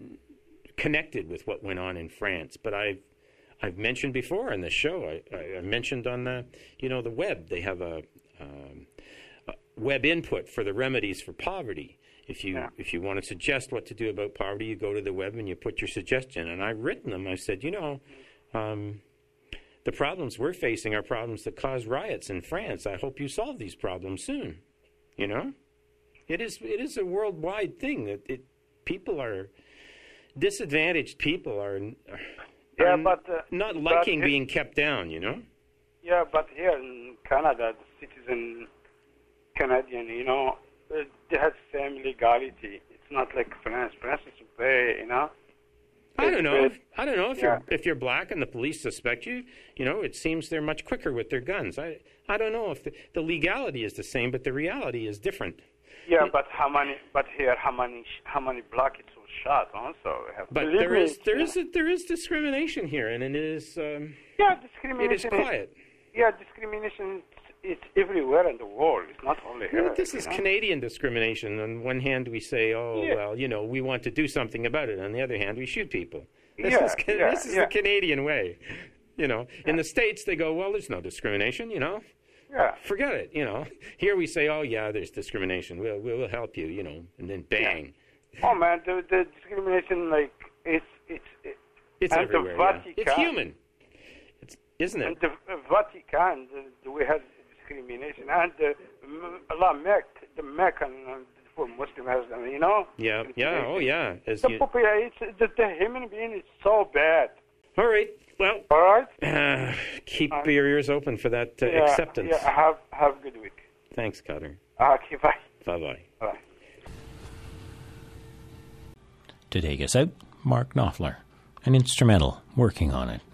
connected with what went on in France. But I've I've mentioned before on this show. I, I, I mentioned on the you know the web they have a, um, a web input for the remedies for poverty. If you Yeah. if you want to suggest what to do about poverty, you go to the web and you put your suggestion. And I've written them. I've said, you know, um, the problems we're facing are problems that cause riots in France. I hope you solve these problems soon. You know, it is it is a worldwide thing that it people are disadvantaged. People are, are Yeah, but uh, not but liking it- being kept down. You know. Yeah, but here in Canada, the citizen Canadian, you know, uh, they have same legality. It's not like France. France is very, you know. I don't know. It's If, I don't know if Yeah. you're if you're black and the police suspect you. You know, it seems they're much quicker with their guns. I I don't know if the, the legality is the same, but the reality is different. Yeah, but how many? But here, how many? How many black it's all shot? Also, have, But believe there me, is there yeah. is a, there is discrimination here, and it is um, yeah it discrimination. is quiet. Yeah, discrimination. It's everywhere in the world. It's not only here. Well, this you is know? Canadian discrimination. On one hand, we say, "Oh, Yeah. well, you know, we want to do something about it." On the other hand, we shoot people. This Yeah, is Ca- yeah, this is yeah. the Canadian way. You know, in the States, they go, "Well, there's no discrimination." You know. Yeah. Forget it, you know. Here we say, oh, yeah, there's discrimination. We'll, we'll help you, you know. And then bang. Oh man, the, the discrimination, like it's it's it, It's and everywhere. the yeah. Vatican, It's human. It's, isn't And it? the uh, Vatican, the, the, we have discrimination, and the La Mecca, the Meccan uh, for Muslim has, you know. Yeah, yeah, oh, yeah. As The you, population, the, the human being is so bad. all right, well, All right. uh, keep your ears open for that uh, Yeah, acceptance. Yeah. Have have a good week. Thanks, Cutter. Okay. Bye. Bye-bye. Bye. To take us out, Mark Knopfler, an instrumental working on it.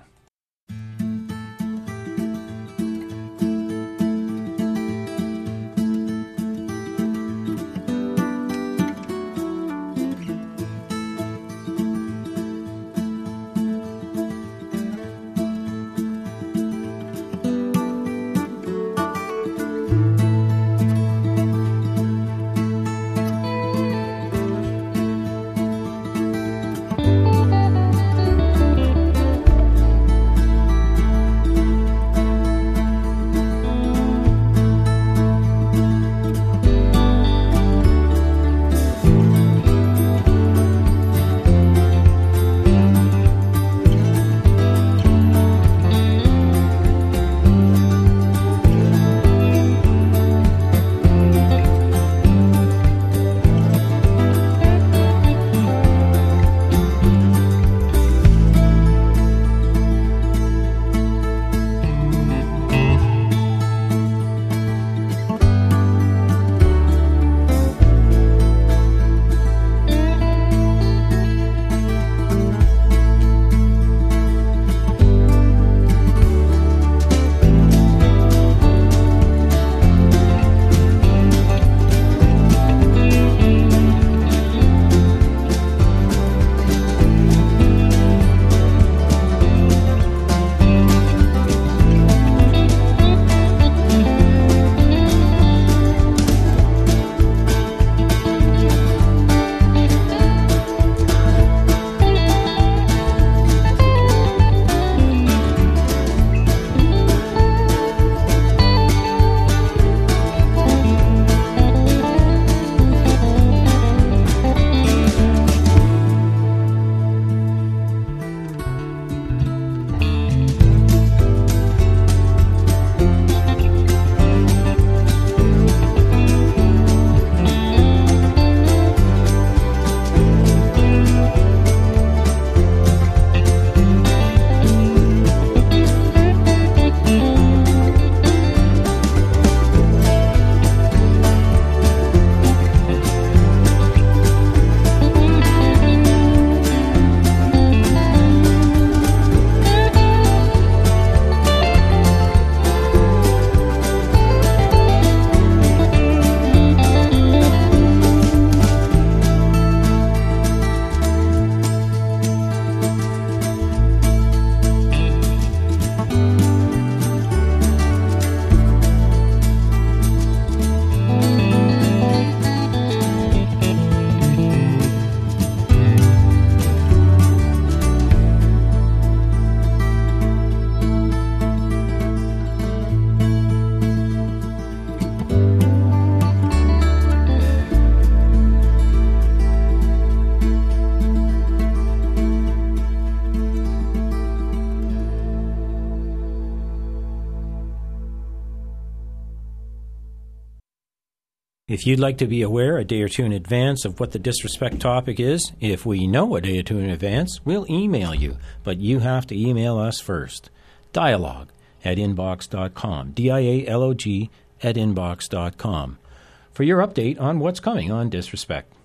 If you'd like to be aware a day or two in advance of what the disrespect topic is, if we know a day or two in advance, we'll email you, but you have to email us first. Dialogue at inbox dot com, D I A L O G at inbox dot com, for your update on what's coming on Disrespect.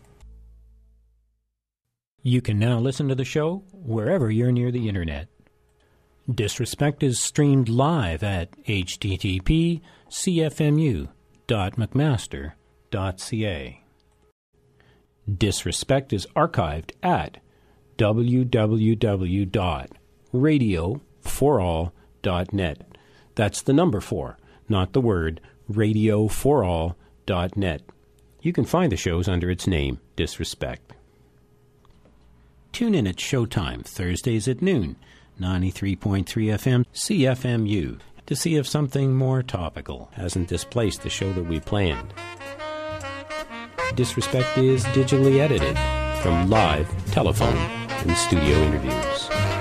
You can now listen to the show wherever you're near the Internet. Disrespect is streamed live at h t t p c f m u dot mcmaster dot c a. Disrespect is archived at w w w dot radio for all dot net. That's the number four, not the word, radio for all dot net. You can find the shows under its name, Disrespect. Tune in at Showtime, Thursdays at noon, ninety-three point three F M C F M U, to see if something more topical hasn't displaced the show that we planned. Disrespect is digitally edited from live, telephone, and studio interviews.